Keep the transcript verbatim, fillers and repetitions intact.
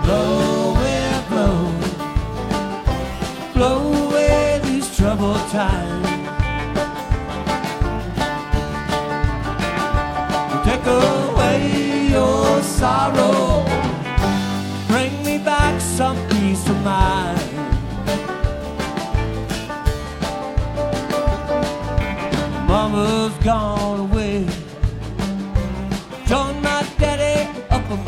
Blow away, blow, blow away these troubled times. Take away your sorrow, bring me back some peace of mind. Mama's gone away.